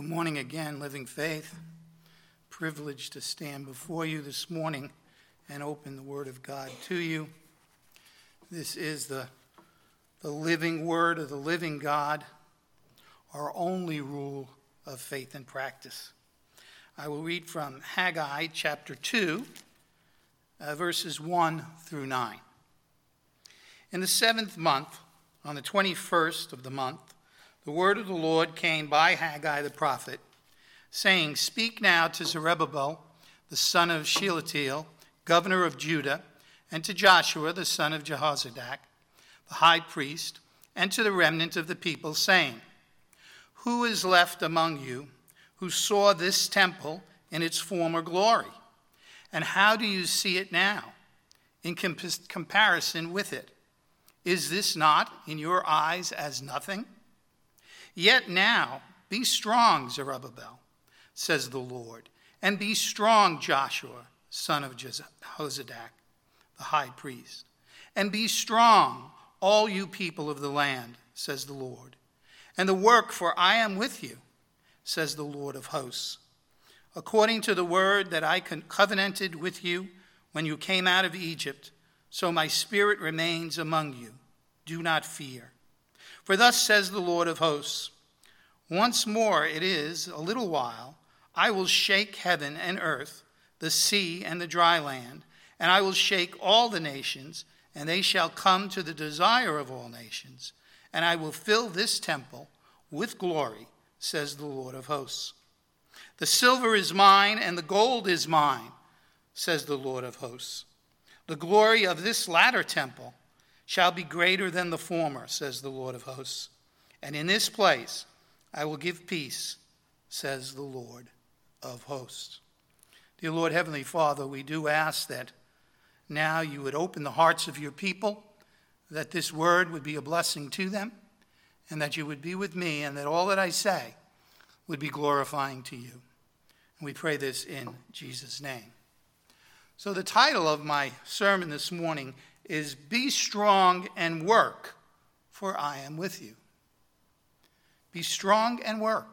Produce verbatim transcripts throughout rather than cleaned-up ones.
morning again, Living Faith. Privileged to stand before you this morning and open the Word of God to you. This is the, the living Word of the living God, our only rule of faith and practice. I will read from Haggai chapter two, uh, verses one through nine. In the seventh month, on the twenty-first of the month, the word of the Lord came by Haggai the prophet, saying, Speak now to Zerubbabel, the son of Shealtiel, governor of Judah, and to Joshua, the son of Jehozadak, the high priest, and to the remnant of the people, saying, Who is left among you who saw this temple in its former glory? And how do you see it now in comp- comparison with it? Is this not in your eyes as nothing? Yet now be strong, Zerubbabel, says the Lord, and be strong, Joshua, son of Jehozadak, the high priest, and be strong, all you people of the land, says the Lord, and the work, for I am with you, says the Lord of hosts. According to the word that I covenanted with you when you came out of Egypt, so my spirit remains among you. Do not fear. For thus says the Lord of hosts, Once more it is, a little while, I will shake heaven and earth, the sea and the dry land, and I will shake all the nations, and they shall come to the desire of all nations, and I will fill this temple with glory, says the Lord of hosts. The silver is mine, and the gold is mine, says the Lord of hosts. The glory of this latter temple shall be greater than the former, says the Lord of hosts. And in this place I will give peace, says the Lord of hosts. Dear Lord, Heavenly Father, we do ask that now you would open the hearts of your people, that this word would be a blessing to them, and that you would be with me, and that all that I say would be glorifying to you. And we pray this in Jesus' name. So the title of my sermon this morning is Be Strong and Work, for I am with you. Be strong and work.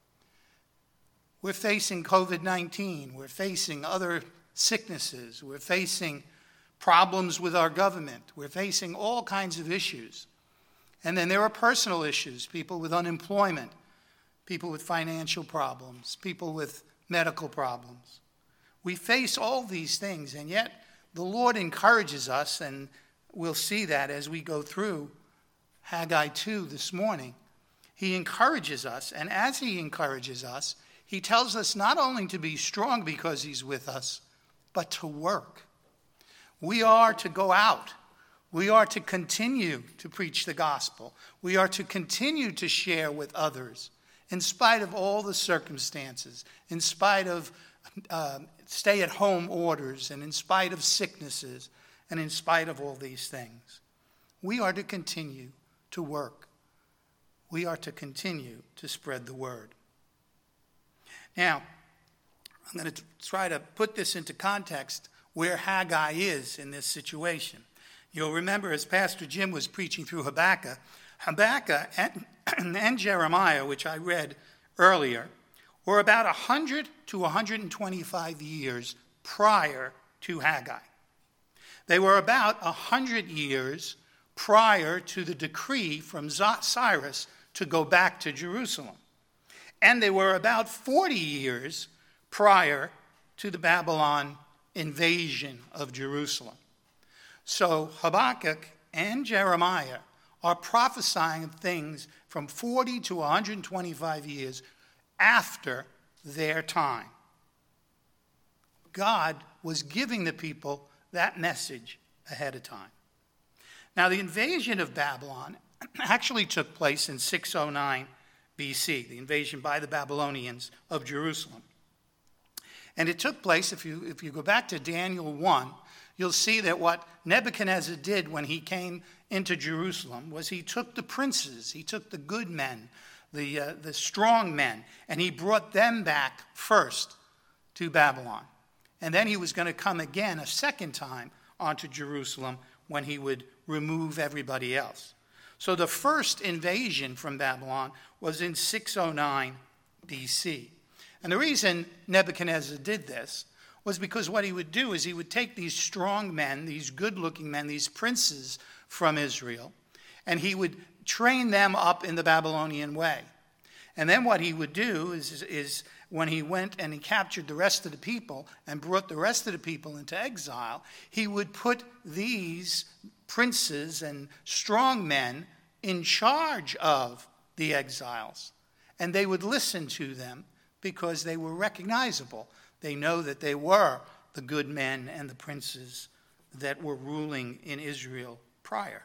We're facing covid nineteen. We're facing other sicknesses. We're facing problems with our government. We're facing all kinds of issues. And then there are personal issues, people with unemployment, people with financial problems, people with medical problems. We face all these things, and yet the Lord encourages us, and we'll see that as we go through Haggai two this morning. He encourages us, and as he encourages us, he tells us not only to be strong because he's with us, but to work. We are to go out. We are to continue to preach the gospel. We are to continue to share with others in spite of all the circumstances, in spite of uh, stay-at-home orders, and in spite of sicknesses, and in spite of all these things. We are to continue to work. We are to continue to spread the word. Now, I'm going to try to put this into context where Haggai is in this situation. You'll remember as Pastor Jim was preaching through Habakkuk, Habakkuk and, and Jeremiah, which I read earlier, were about one hundred to one hundred twenty-five years prior to Haggai. They were about one hundred years prior to the decree from Cyrus to go back to Jerusalem. And they were about forty years prior to the Babylon invasion of Jerusalem. So Habakkuk and Jeremiah are prophesying things from forty to one hundred twenty-five years after their time. God was giving the people that message ahead of time. Now, the invasion of Babylon actually took place in six oh nine B C, the invasion by the Babylonians of Jerusalem. And it took place, if you, if you go back to Daniel one, you'll see that what Nebuchadnezzar did when he came into Jerusalem was he took the princes, he took the good men, the, uh, the strong men, and he brought them back first to Babylon. And then he was going to come again a second time onto Jerusalem when he would remove everybody else. So the first invasion from Babylon was in six oh nine B C. And the reason Nebuchadnezzar did this was because what he would do is he would take these strong men, these good-looking men, these princes from Israel, and he would train them up in the Babylonian way. And then what he would do is, is when he went and he captured the rest of the people and brought the rest of the people into exile, he would put these princes and strong men in charge of the exiles. And they would listen to them because they were recognizable. They know that they were the good men and the princes that were ruling in Israel prior.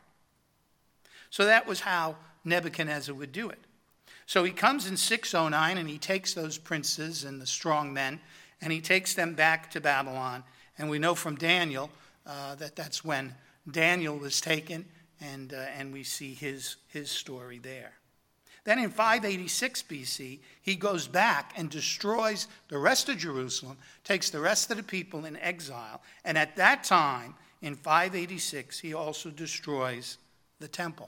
So that was how Nebuchadnezzar would do it. So he comes in six oh nine and he takes those princes and the strong men and he takes them back to Babylon. And we know from Daniel uh, that that's when Daniel was taken, and, uh, and we see his, his story there. Then in five eighty-six B C, he goes back and destroys the rest of Jerusalem, takes the rest of the people in exile. And at that time, in five eighty-six, he also destroys the temple.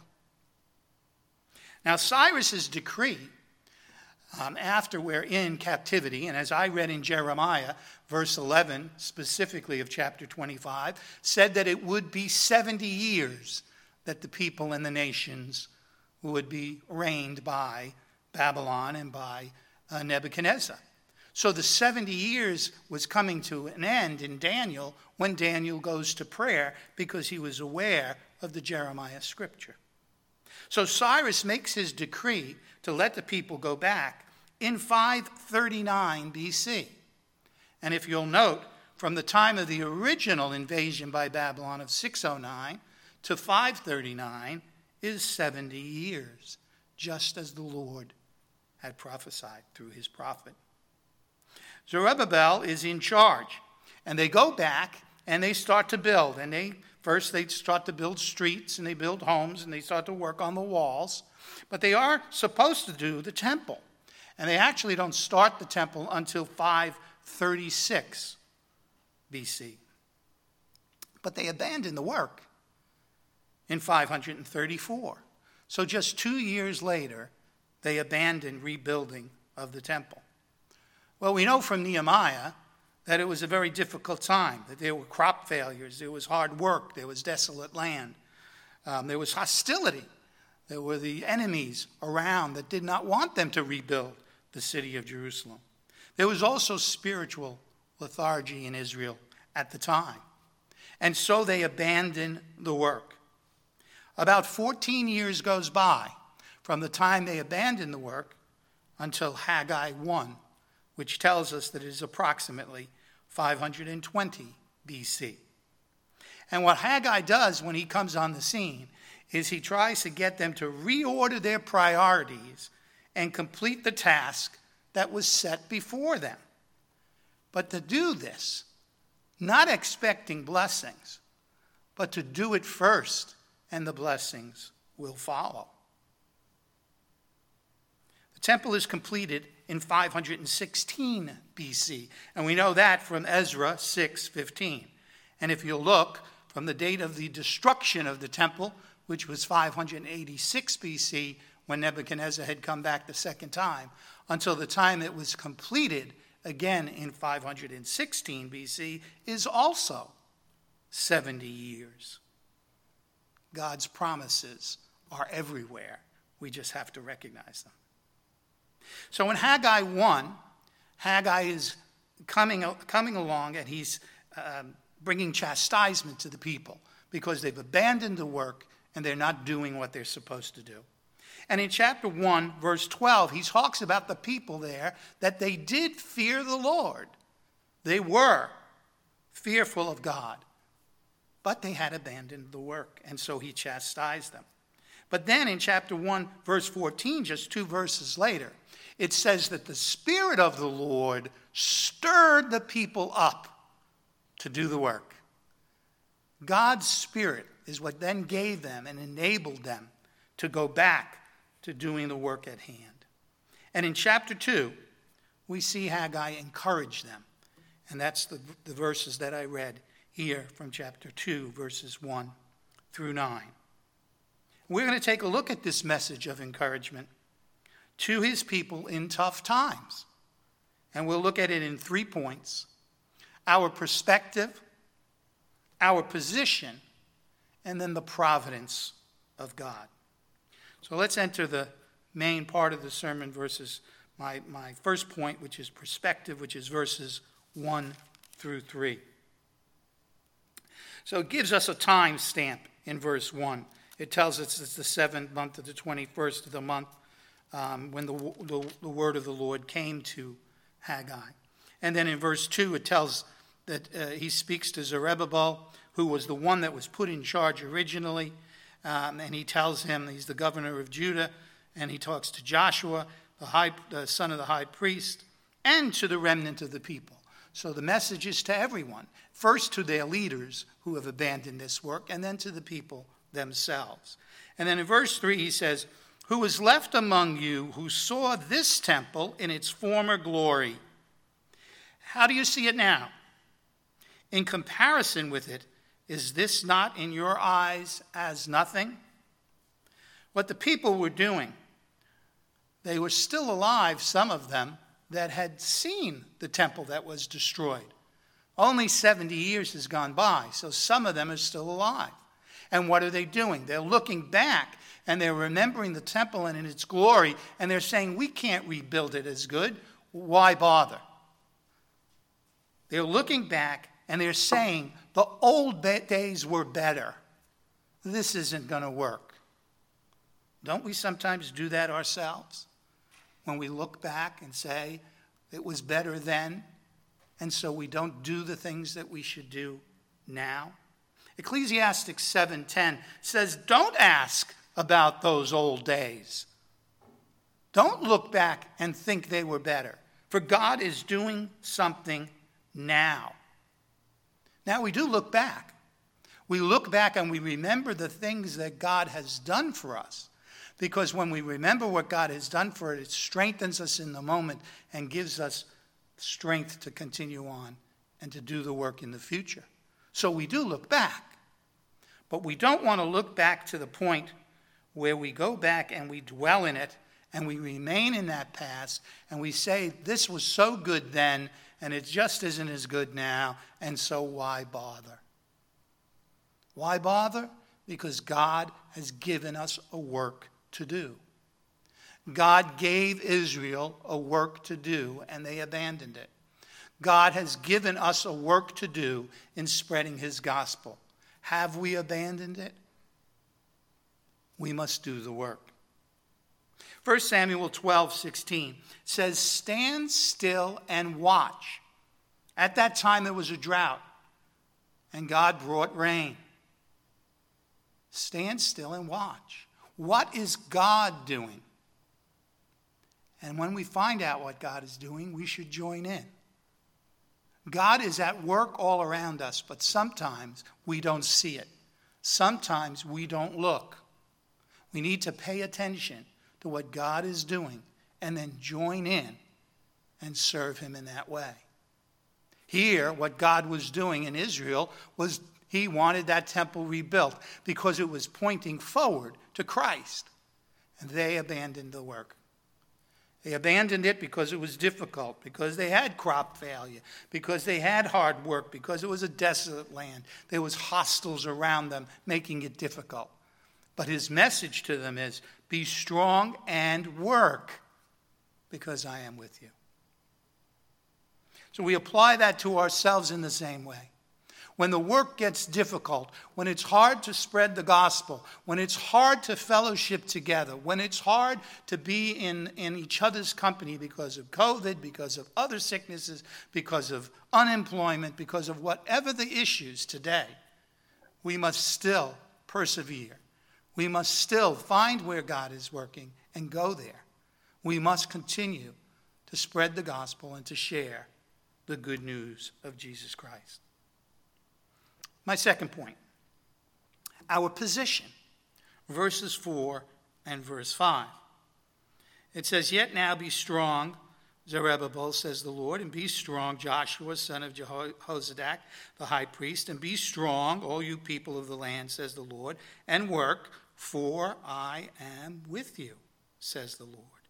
Now, Cyrus's decree, um, after we're in captivity, and as I read in Jeremiah, verse eleven, specifically of chapter twenty-five, said that it would be seventy years that the people and the nations would be reigned by Babylon and by uh, Nebuchadnezzar. So the seventy years was coming to an end in Daniel when Daniel goes to prayer because he was aware of the Jeremiah scripture. So Cyrus makes his decree to let the people go back in five thirty-nine B C. And if you'll note, from the time of the original invasion by Babylon of six oh nine to five thirty-nine is seventy years, just as the Lord had prophesied through his prophet. Zerubbabel is in charge, and they go back and they start to build. And they first they start to build streets and they build homes and they start to work on the walls. But they are supposed to do the temple. And they actually don't start the temple until five thirty-six B C. But they abandon the work in five thirty-four. So just two years later, they abandoned rebuilding of the temple. Well, we know from Nehemiah that it was a very difficult time, that there were crop failures, there was hard work, there was desolate land, um, there was hostility. There were the enemies around that did not want them to rebuild the city of Jerusalem. There was also spiritual lethargy in Israel at the time. And so they abandoned the work. About fourteen years goes by from the time they abandoned the work until Haggai one, which tells us that it is approximately five twenty B C. And what Haggai does when he comes on the scene is he tries to get them to reorder their priorities and complete the task that was set before them. But to do this, not expecting blessings, but to do it first, and the blessings will follow. The temple is completed in five sixteen B C, and we know that from Ezra six fifteen. And if you look from the date of the destruction of the temple, which was five eighty-six B C, when Nebuchadnezzar had come back the second time, until the time it was completed, again in five sixteen B C, is also seventy years. God's promises are everywhere. We just have to recognize them. So in Haggai one, Haggai is coming, coming along and he's um, bringing chastisement to the people because they've abandoned the work and they're not doing what they're supposed to do. And in chapter one, verse twelve, he talks about the people there, that they did fear the Lord. They were fearful of God, but they had abandoned the work, and so he chastised them. But then in chapter one, verse fourteen, just two verses later, it says that the Spirit of the Lord stirred the people up to do the work. God's Spirit is what then gave them and enabled them to go back to doing the work at hand. And in chapter two, we see Haggai encourage them. And that's the, the verses that I read here from chapter two, verses one through nine. We're going to take a look at this message of encouragement to his people in tough times. And we'll look at it in three points: our perspective, our position, and then the providence of God. So let's enter the main part of the sermon, verses, my, my first point, which is perspective, which is verses one through three. So it gives us a time stamp in verse one. It tells us it's the seventh month of the twenty-first of the month um, when the, the, the word of the Lord came to Haggai. And then in verse two, it tells that uh, he speaks to Zerubbabel, who was the one that was put in charge originally. Um, and he tells him he's the governor of Judah. And he talks to Joshua, the, high, the son of the high priest, and to the remnant of the people. So the message is to everyone. First to their leaders who have abandoned this work, and then to the people themselves. And then in verse three he says, "Who is left among you who saw this temple in its former glory? How do you see it now? In comparison with it, is this not in your eyes as nothing?" What the people were doing, they were still alive, some of them, that had seen the temple that was destroyed. Only seventy years has gone by, so some of them are still alive. And what are they doing? They're looking back, and they're remembering the temple and in its glory, and they're saying, we can't rebuild it as good. Why bother? They're looking back, and they're saying, the old days were better. This isn't going to work. Don't we sometimes do that ourselves? When we look back and say, it was better then, and so we don't do the things that we should do now? Ecclesiastes seven ten says, don't ask about those old days. Don't look back and think they were better, for God is doing something now. Now, we do look back. We look back and we remember the things that God has done for us. Because when we remember what God has done for it, it strengthens us in the moment and gives us strength to continue on and to do the work in the future. So we do look back. But we don't want to look back to the point where we go back and we dwell in it and we remain in that past and we say, this was so good then and it just isn't as good now, and so why bother? Why bother? Because God has given us a work to do. God gave Israel a work to do, and they abandoned it. God has given us a work to do in spreading his gospel. Have we abandoned it? We must do the work. First Samuel twelve sixteen says, stand still and watch. At that time there was a drought, and God brought rain. Stand still and watch. What is God doing? And when we find out what God is doing, we should join in. God is at work all around us, but sometimes we don't see it. Sometimes we don't look. We need to pay attention to what God is doing and then join in and serve him in that way. Here, what God was doing in Israel was he wanted that temple rebuilt because it was pointing forward to Christ. And they abandoned the work. They abandoned it because it was difficult, because they had crop failure, because they had hard work, because it was a desolate land. There was hostiles around them making it difficult. But his message to them is, be strong and work, because I am with you. So we apply that to ourselves in the same way. When the work gets difficult, when it's hard to spread the gospel, when it's hard to fellowship together, when it's hard to be in, in each other's company because of COVID, because of other sicknesses, because of unemployment, because of whatever the issues today, we must still persevere. We must still find where God is working and go there. We must continue to spread the gospel and to share the good news of Jesus Christ. My second point, our position, verses four and verse five. It says, yet now be strong, Zerubbabel, says the Lord, and be strong, Joshua, son of Jehozadak, the high priest, and be strong, all you people of the land, says the Lord, and work, for I am with you, says the Lord.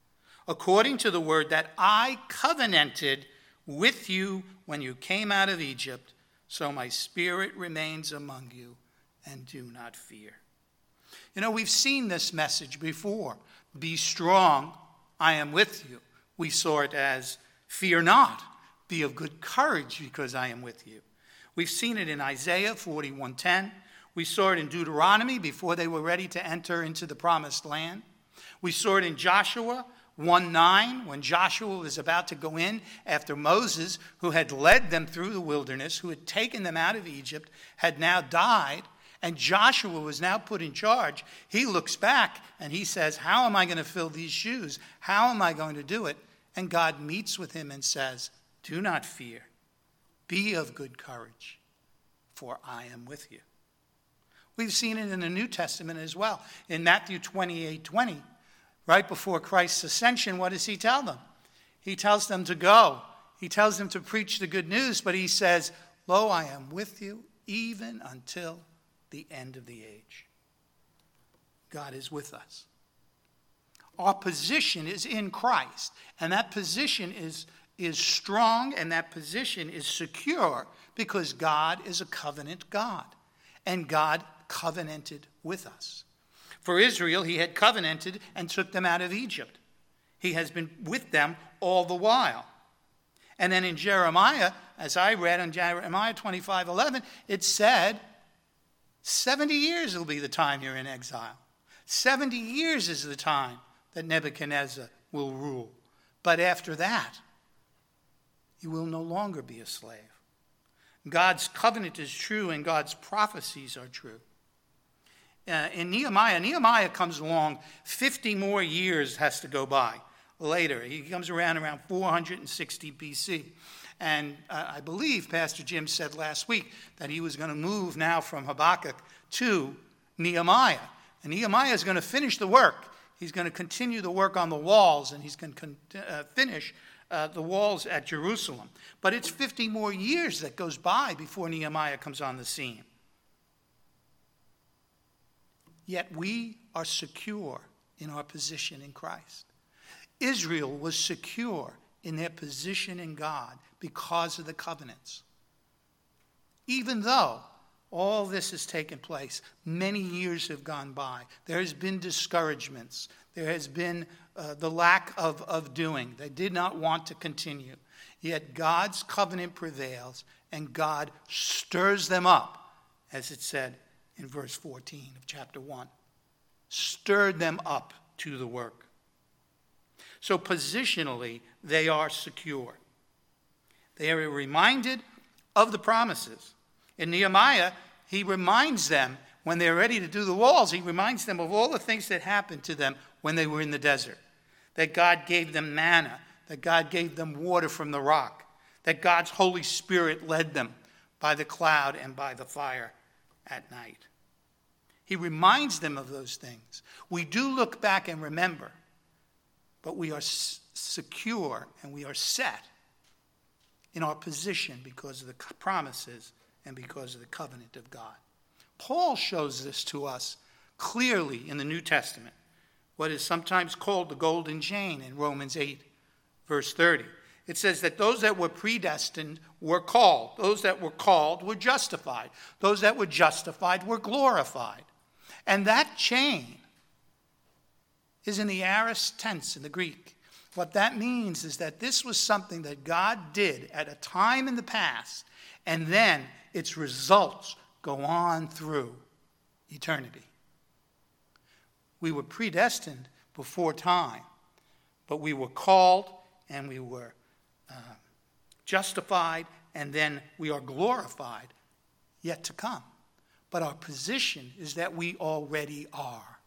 according to the word that I covenanted with you when you came out of Egypt, so my spirit remains among you, and do not fear. You know, we've seen this message before. Be strong, I am with you. We saw it as, fear not, be of good courage because I am with you. We've seen it in Isaiah forty-one ten. We saw it in Deuteronomy before they were ready to enter into the promised land. We saw it in Joshua one nine, when Joshua was about to go in after Moses, who had led them through the wilderness, who had taken them out of Egypt, had now died, and Joshua was now put in charge. He looks back and he says, how am I going to fill these shoes? How am I going to do it? And God meets with him and says, do not fear. Be of good courage, for I am with you. We've seen it in the New Testament as well. In Matthew twenty-eight twenty, right before Christ's ascension, what does he tell them? He tells them to go. He tells them to preach the good news, but he says, lo, I am with you even until the end of the age. God is with us. Our position is in Christ, and that position is, is strong, and that position is secure because God is a covenant God, and God covenanted with us. For Israel, he had covenanted and took them out of Egypt. He has been with them all the while. And then in Jeremiah, as I read in Jeremiah twenty-five eleven, it said, seventy years will be the time you're in exile. seventy years is the time that Nebuchadnezzar will rule. But after that, you will no longer be a slave. God's covenant is true and God's prophecies are true. Uh, in Nehemiah, Nehemiah comes along, fifty more years has to go by later. He comes around around four hundred sixty B C. And uh, I believe Pastor Jim said last week that he was going to move now from Habakkuk to Nehemiah. And Nehemiah is going to finish the work. He's going to continue the work on the walls, and he's going to con- uh, finish uh, the walls at Jerusalem. But it's fifty more years that goes by before Nehemiah comes on the scene. Yet we are secure in our position in Christ. Israel was secure in their position in God because of the covenants. Even though all this has taken place, many years have gone by. There has been discouragements. There has been uh, the lack of, of doing. They did not want to continue. Yet God's covenant prevails, and God stirs them up, as it said in verse fourteen of chapter one. Stirred them up to the work. So positionally, they are secure. They are reminded of the promises. In Nehemiah, he reminds them, when they're ready to do the walls, he reminds them of all the things that happened to them when they were in the desert. That God gave them manna, that God gave them water from the rock, that God's Holy Spirit led them by the cloud and by the fire at night. He reminds them of those things. We do look back and remember, but we are s- secure and we are set in our position because of the promises and because of the covenant of God. Paul shows this to us clearly in the New Testament, what is sometimes called the golden chain in Romans eight, verse thirty. It says that those that were predestined were called. Those that were called were justified. Those that were justified were glorified. And that chain is in the aorist tense in the Greek. What that means is that this was something that God did at a time in the past, and then its results go on through eternity. We were predestined before time, but we were called and we were uh, justified, and then we are glorified yet to come. But our position is that we already are.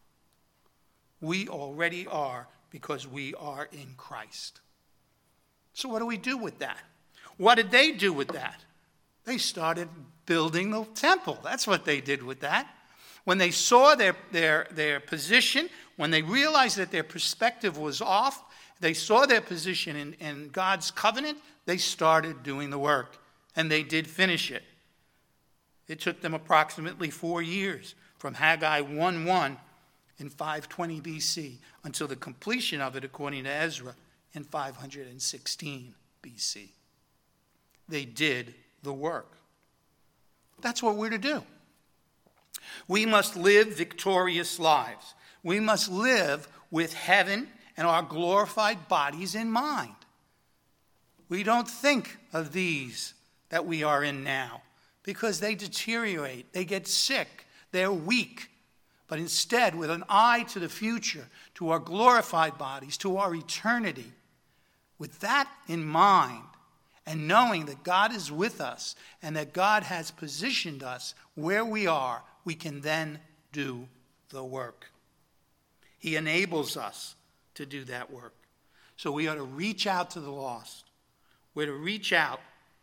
We already are because we are in Christ. So what do we do with that? What did they do with that? They started building the temple. That's what they did with that. When they saw their, their, their position, when they realized that their perspective was off, they saw their position in, in God's covenant, they started doing the work. And they did finish it. It took them approximately four years from Haggai one one in five twenty B C until the completion of it, according to Ezra, in five sixteen B C. They did the work. That's what we're to do. We must live victorious lives. We must live with heaven and our glorified bodies in mind. We don't think of these that we are in now because they deteriorate, they get sick, they're weak. But instead, with an eye to the future, to our glorified bodies, to our eternity, with that in mind, and knowing that God is with us and that God has positioned us where we are, we can then do the work. He enables us to do that work. So we ought to reach out to the lost. We're to reach out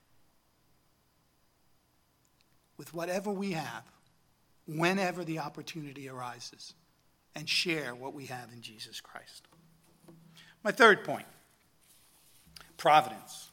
with whatever we have, whenever the opportunity arises, and share what we have in Jesus Christ. My third point, providence.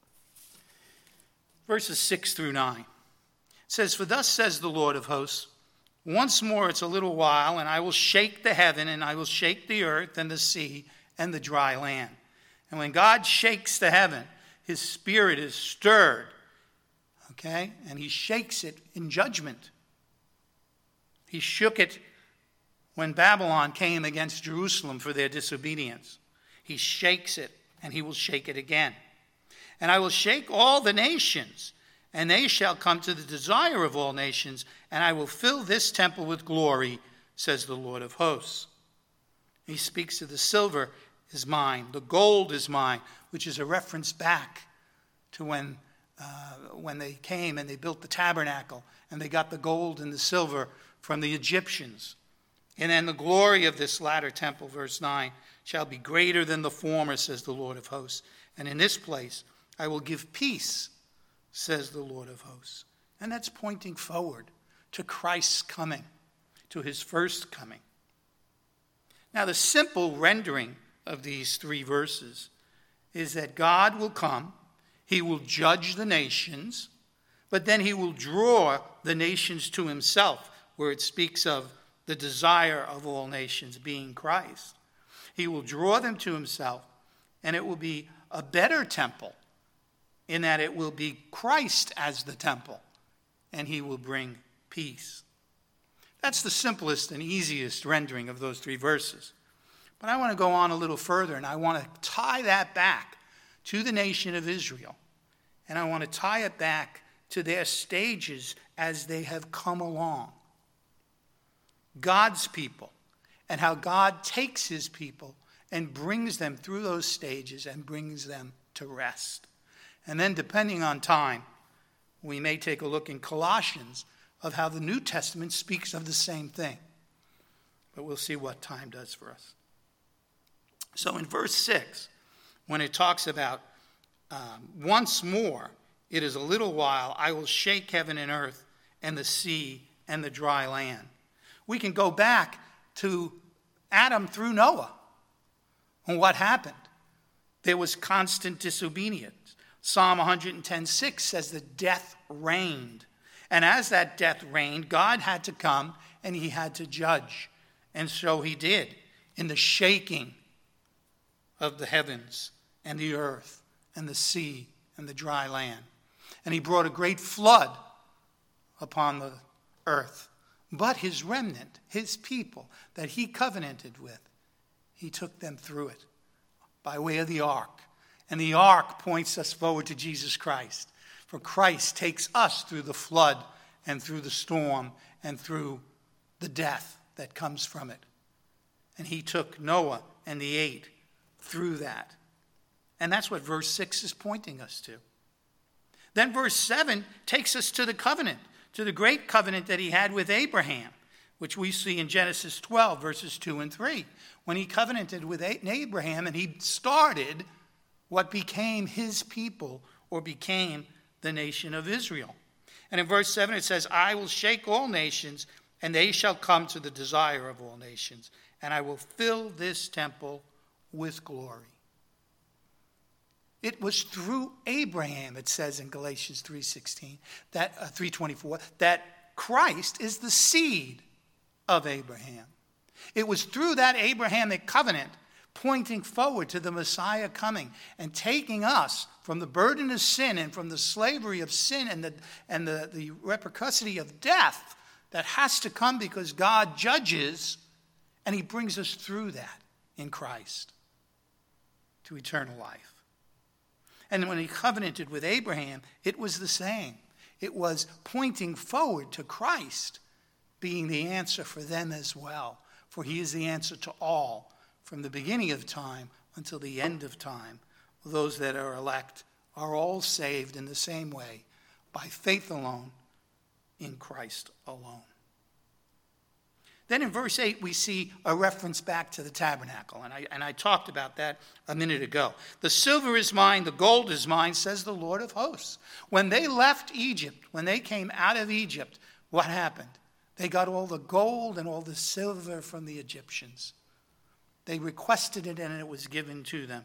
Verses six through nine. It says, "For thus says the Lord of hosts, once more it's a little while, and I will shake the heaven, and I will shake the earth and the sea and the dry land. And when God shakes the heaven, his spirit is stirred." Okay? And he shakes it in judgment. He shook it when Babylon came against Jerusalem for their disobedience. He shakes it, and he will shake it again. "And I will shake all the nations, and they shall come to the desire of all nations, and I will fill this temple with glory, says the Lord of hosts." He speaks of the silver is mine, the gold is mine, which is a reference back to when, uh, when they came and they built the tabernacle, and they got the gold and the silver from the Egyptians. "And then the glory of this latter temple," verse nine, "shall be greater than the former, says the Lord of hosts. And in this place I will give peace, says the Lord of hosts." And that's pointing forward to Christ's coming, to his first coming. Now, the simple rendering of these three verses is that God will come, he will judge the nations, but then he will draw the nations to himself, where it speaks of the desire of all nations being Christ. He will draw them to himself, and it will be a better temple, in that it will be Christ as the temple, and he will bring peace. That's the simplest and easiest rendering of those three verses. But I want to go on a little further, and I want to tie that back to the nation of Israel. And I want to tie it back to their stages as they have come along. God's people, and how God takes his people and brings them through those stages and brings them to rest. And then, depending on time, we may take a look in Colossians of how the New Testament speaks of the same thing. But we'll see what time does for us. So in verse six, when it talks about um, once more, it is a little while, I will shake heaven and earth and the sea and the dry land. We can go back to Adam through Noah and what happened. There was constant disobedience. Psalm one ten six says that death reigned. And as that death reigned, God had to come and he had to judge. And so he did in the shaking of the heavens and the earth and the sea and the dry land. And he brought a great flood upon the earth. But his remnant, his people that he covenanted with, he took them through it by way of the ark. And the ark points us forward to Jesus Christ. For Christ takes us through the flood and through the storm and through the death that comes from it. And he took Noah and the eight through that. And that's what verse six is pointing us to. Then verse seven takes us to the covenant, to the great covenant that he had with Abraham, which we see in Genesis twelve, verses two and three, when he covenanted with Abraham and he started what became his people, or became the nation of Israel. And in verse seven it says, I will shake all nations, and they shall come to the desire of all nations, and I will fill this temple with glory. It was through Abraham, it says in Galatians three sixteen, that uh, three twenty-four, that Christ is the seed of Abraham. It was through that Abrahamic covenant pointing forward to the Messiah coming and taking us from the burden of sin and from the slavery of sin and the, and the, the repercussity of death that has to come because God judges, and he brings us through that in Christ to eternal life. And when he covenanted with Abraham, it was the same. It was pointing forward to Christ being the answer for them as well. For he is the answer to all, from the beginning of time until the end of time. Those that are elect are all saved in the same way, by faith alone, in Christ alone. Then in verse eight, we see a reference back to the tabernacle. And I, and I talked about that a minute ago. The silver is mine, the gold is mine, says the Lord of hosts. When they left Egypt, when they came out of Egypt, what happened? They got all the gold and all the silver from the Egyptians. They requested it and it was given to them.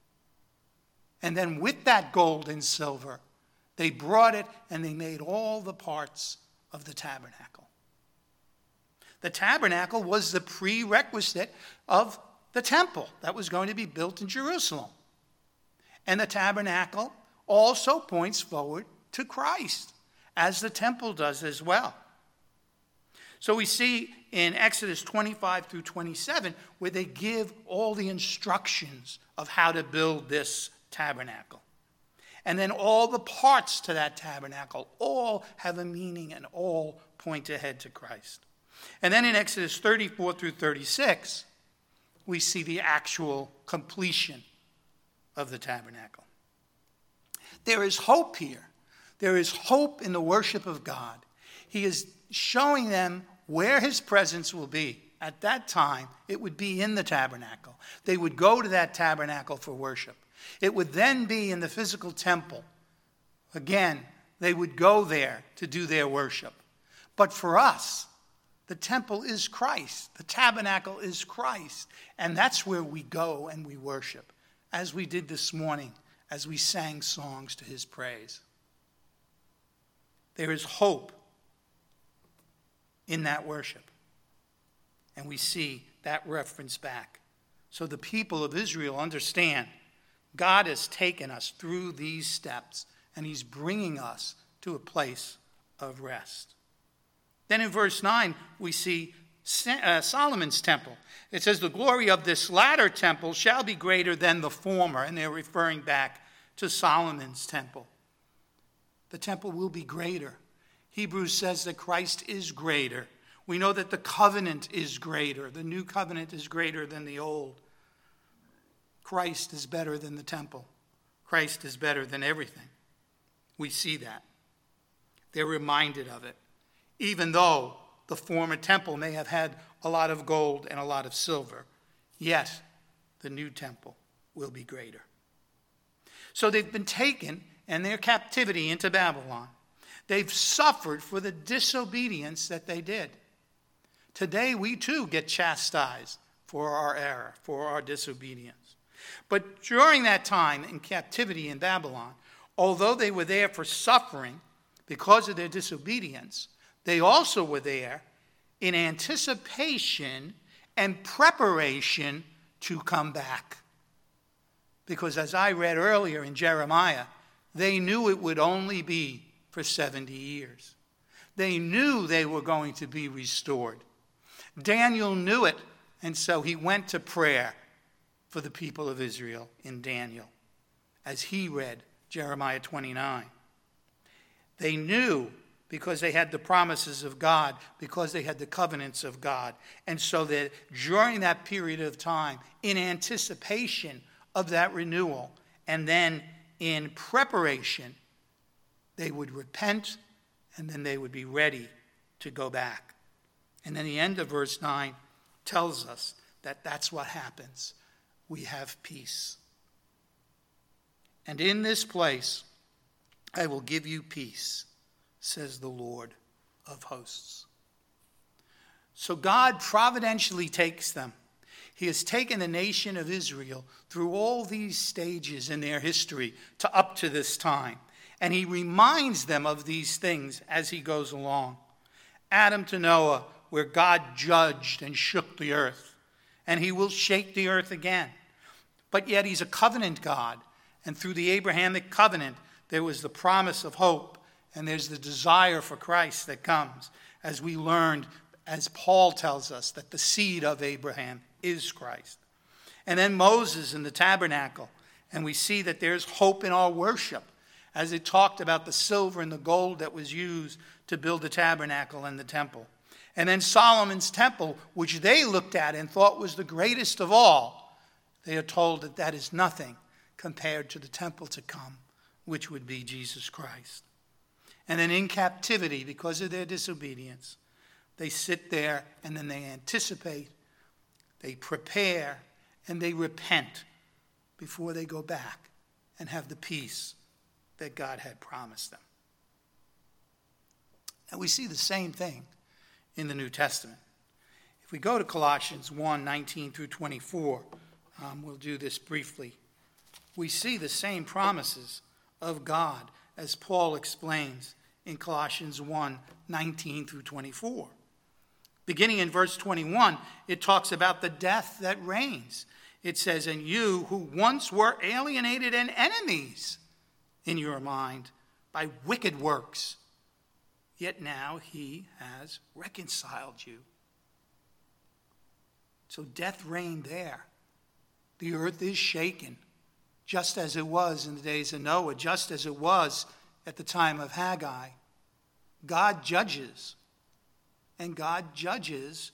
And then with that gold and silver, they brought it and they made all the parts of the tabernacle. The tabernacle was the prerequisite of the temple that was going to be built in Jerusalem. And the tabernacle also points forward to Christ, as the temple does as well. So we see in Exodus twenty-five through twenty-seven where they give all the instructions of how to build this tabernacle. And then all the parts to that tabernacle all have a meaning and all point ahead to Christ. And then in Exodus thirty-four through thirty-six, we see the actual completion of the tabernacle. There is hope here. There is hope in the worship of God. He is showing them where his presence will be. At that time, it would be in the tabernacle. They would go to that tabernacle for worship. It would then be in the physical temple. Again, they would go there to do their worship. But for us, the temple is Christ. The tabernacle is Christ. And that's where we go and we worship, as we did this morning, as we sang songs to his praise. There is hope in that worship. And we see that reference back. So the people of Israel understand God has taken us through these steps, and he's bringing us to a place of rest. Then in verse nine, we see Solomon's temple. It says, the glory of this latter temple shall be greater than the former. And they're referring back to Solomon's temple. The temple will be greater. Hebrews says that Christ is greater. We know that the covenant is greater. The new covenant is greater than the old. Christ is better than the temple. Christ is better than everything. We see that. They're reminded of it. Even though the former temple may have had a lot of gold and a lot of silver, yet the new temple will be greater. So they've been taken in their captivity into Babylon. They've suffered for the disobedience that they did. Today we too get chastised for our error, for our disobedience. But during that time in captivity in Babylon, although they were there for suffering because of their disobedience, they also were there in anticipation and preparation to come back. Because as I read earlier in Jeremiah, they knew it would only be for seventy years. They knew they were going to be restored. Daniel knew it, and so he went to prayer for the people of Israel in Daniel, as he read Jeremiah twenty-nine. They knew because they had the promises of God, because they had the covenants of God. And so that during that period of time, in anticipation of that renewal, and then in preparation, they would repent, and then they would be ready to go back. And then the end of verse nine tells us that that's what happens. We have peace. And in this place, I will give you peace, says the Lord of hosts. So God providentially takes them. He has taken the nation of Israel through all these stages in their history to up to this time. And he reminds them of these things as he goes along. Adam to Noah where God judged and shook the earth. And he will shake the earth again. But yet he's a covenant God. And through the Abrahamic covenant, there was the promise of hope. And there's the desire for Christ that comes, as we learned, as Paul tells us, that the seed of Abraham is Christ. And then Moses in the tabernacle. And we see that there's hope in our worship, as it talked about the silver and the gold that was used to build the tabernacle and the temple. And then Solomon's temple, which they looked at and thought was the greatest of all, they are told that that is nothing compared to the temple to come, which would be Jesus Christ. And then in captivity, because of their disobedience, they sit there and then they anticipate, they prepare, and they repent before they go back and have the peace that God had promised them. And we see the same thing in the New Testament. If we go to Colossians one, nineteen through twenty-four, um, we'll do this briefly. We see the same promises of God as Paul explains in Colossians one, nineteen through twenty-four. Beginning in verse twenty-one, it talks about the death that reigns. It says, "And you who once were alienated and enemies in your mind by wicked works, yet now he has reconciled you." So death reigned there. The earth is shaken, just as it was in the days of Noah, just as it was at the time of Haggai. God judges, and God judges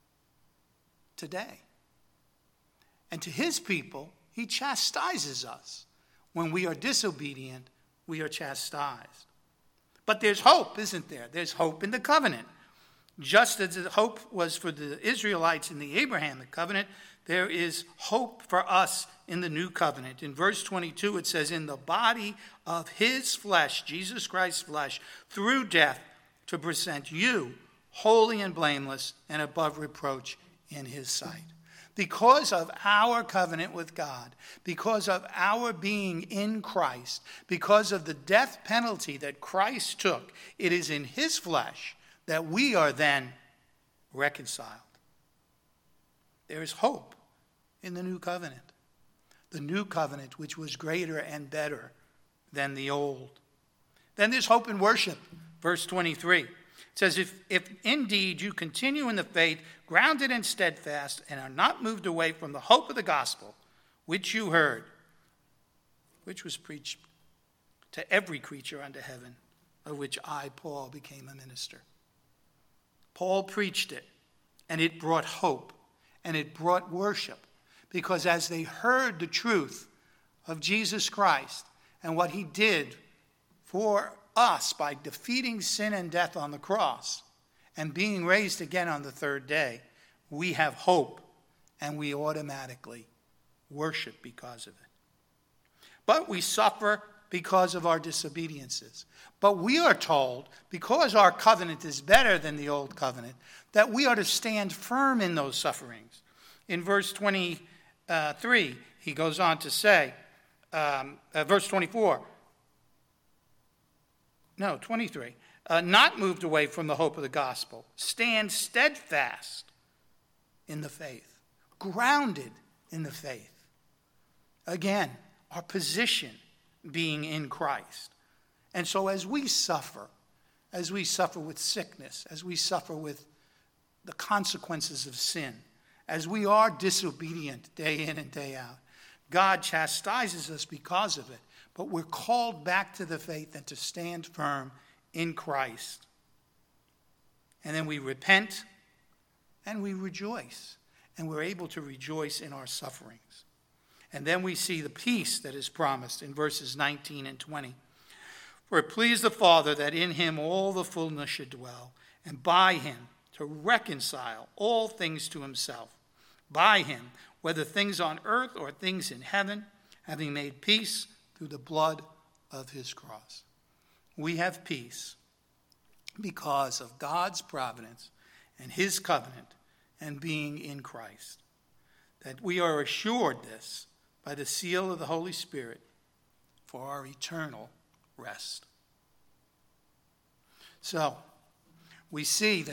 today. And to his people, he chastises us. When we are disobedient, we are chastised. But there's hope, isn't there? There's hope in the covenant. Just as the hope was for the Israelites in the Abrahamic covenant, there is hope for us in the new covenant. In verse twenty-two, it says, "In the body of his flesh," Jesus Christ's flesh, "through death, to present you holy and blameless and above reproach in his sight." Because of our covenant with God, because of our being in Christ, because of the death penalty that Christ took, it is in his flesh that we are then reconciled. There is hope in the new covenant. The new covenant, which was greater and better than the old. Then there's hope in worship. Verse twenty-three. It says, if, if indeed you continue in the faith, grounded and steadfast, and are not moved away from the hope of the gospel, which you heard, which was preached to every creature under heaven, of which I, Paul, became a minister. Paul preached it, and it brought hope, and it brought worship, because as they heard the truth of Jesus Christ and what he did for us by defeating sin and death on the cross and being raised again on the third day, we have hope, and we automatically worship because of it. But we suffer because of our disobediences. But we are told, because our covenant is better than the old covenant, that we are to stand firm in those sufferings. In verse twenty-three, he goes on to say, um, uh, verse twenty-four, no, twenty-three, uh, not moved away from the hope of the gospel. Stand steadfast in the faith, grounded in the faith. Again, our position being in Christ. And so as we suffer, as we suffer with sickness, as we suffer with the consequences of sin, as we are disobedient day in and day out, God chastises us because of it. But we're called back to the faith and to stand firm in Christ. And then we repent and we rejoice. And we're able to rejoice in our sufferings. And then we see the peace that is promised in verses nineteen and twenty. For it pleased the Father that in him all the fullness should dwell, and by him to reconcile all things to himself. By him, whether things on earth or things in heaven, having made peace through the blood of his cross. We have peace because of God's providence and his covenant and being in Christ. That we are assured this by the seal of the Holy Spirit for our eternal rest. So, we see that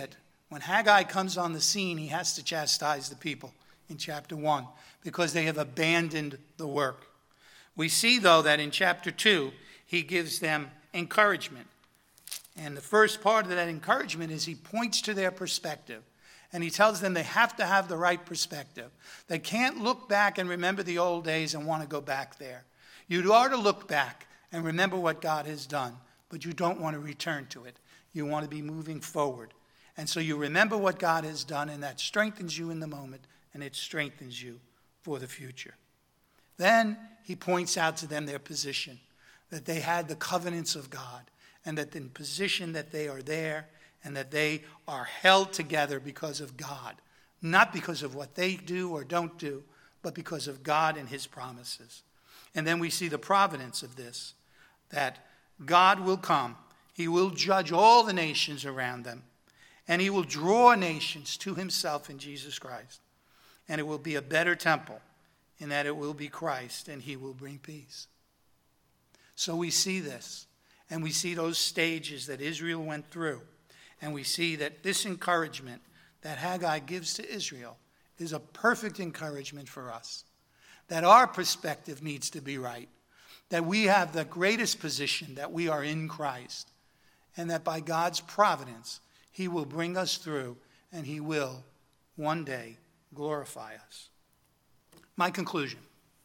When Haggai comes on the scene, he has to chastise the people in chapter one because they have abandoned the work. We see, though, that in chapter two, he gives them encouragement. And the first part of that encouragement is he points to their perspective. And he tells them they have to have the right perspective. They can't look back and remember the old days and want to go back there. You are to look back and remember what God has done, but you don't want to return to it. You want to be moving forward. And so you remember what God has done, and that strengthens you in the moment, and it strengthens you for the future. Then he points out to them their position, that they had the covenants of God, and that in position that they are there, and that they are held together because of God, not because of what they do or don't do, but because of God and his promises. And then we see the providence of this, that God will come. He will judge all the nations around them, and he will draw nations to himself in Jesus Christ. And it will be a better temple in that it will be Christ, and he will bring peace. So we see this, and we see those stages that Israel went through. And we see that this encouragement that Haggai gives to Israel is a perfect encouragement for us. That our perspective needs to be right. That we have the greatest position, that we are in Christ. And that by God's providence, he will bring us through, and he will one day glorify us. My conclusion.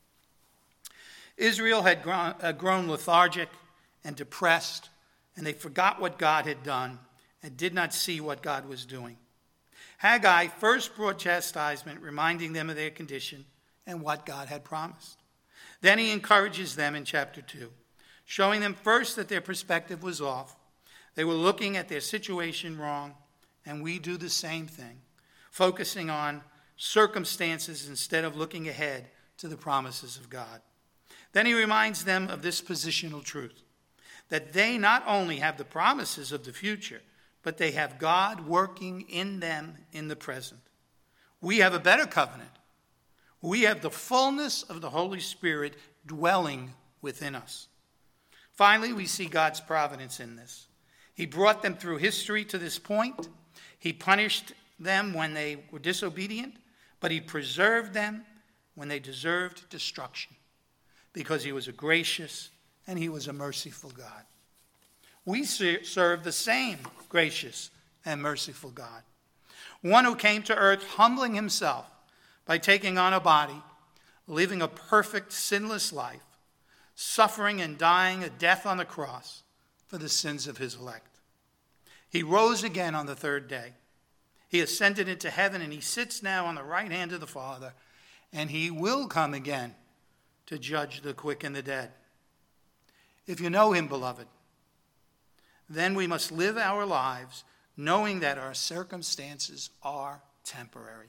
Israel had grown, uh, grown lethargic and depressed, and they forgot what God had done and did not see what God was doing. Haggai first brought chastisement, reminding them of their condition and what God had promised. Then he encourages them in chapter two, showing them first that their perspective was off. They were looking at their situation wrong, and we do the same thing, focusing on circumstances instead of looking ahead to the promises of God. Then he reminds them of this positional truth, that they not only have the promises of the future, but they have God working in them in the present. We have a better covenant. We have the fullness of the Holy Spirit dwelling within us. Finally, we see God's providence in this. He brought them through history to this point. He punished them when they were disobedient, but he preserved them when they deserved destruction, because he was a gracious and he was a merciful God. We serve the same gracious and merciful God. One who came to earth humbling himself by taking on a body, living a perfect, sinless life, suffering and dying a death on the cross for the sins of his elect. He rose again on the third day. He ascended into heaven, and he sits now on the right hand of the Father, and he will come again to judge the quick and the dead. If you know him, beloved, then we must live our lives knowing that our circumstances are temporary.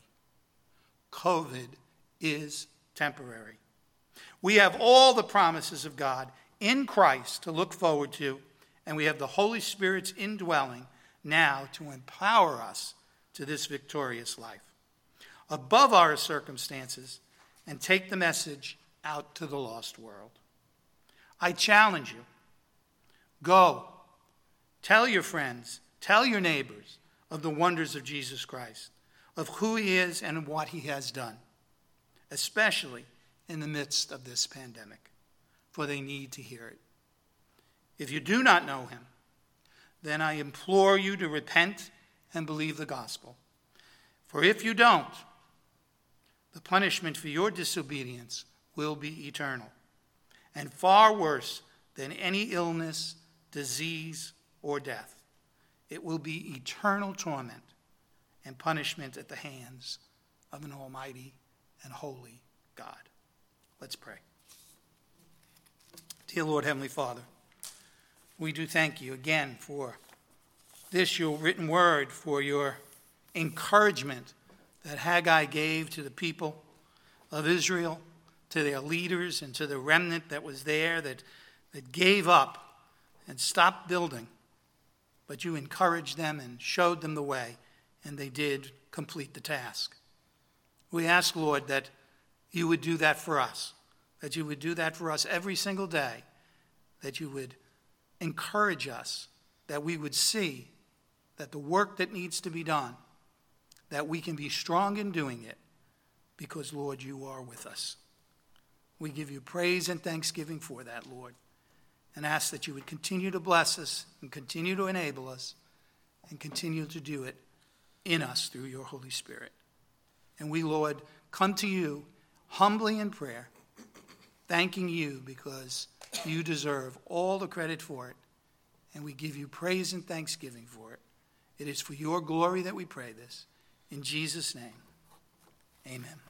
COVID is temporary. We have all the promises of God in Christ to look forward to, and we have the Holy Spirit's indwelling now to empower us to this victorious life. Above our circumstances, and take the message out to the lost world. I challenge you, go. Tell your friends, tell your neighbors of the wonders of Jesus Christ, of who he is and what he has done, especially in the midst of this pandemic, for they need to hear it. If you do not know him, then I implore you to repent and believe the gospel. For if you don't, the punishment for your disobedience will be eternal, and far worse than any illness, disease, or death. It will be eternal torment and punishment at the hands of an almighty and holy God. Let's pray. Dear Lord, Heavenly Father, we do thank you again for this, your written word, for your encouragement that Haggai gave to the people of Israel, to their leaders, and to the remnant that was there that, that gave up and stopped building. But you encouraged them and showed them the way, and they did complete the task. We ask, Lord, that you would do that for us, that you would do that for us every single day, that you would encourage us, that we would see that the work that needs to be done, that we can be strong in doing it because, Lord, you are with us. We give you praise and thanksgiving for that, Lord, and ask that you would continue to bless us and continue to enable us and continue to do it in us through your Holy Spirit. And we, Lord, come to you humbly in prayer, thanking you because you deserve all the credit for it, and we give you praise and thanksgiving for it. It is for your glory that we pray this. In Jesus' name, amen.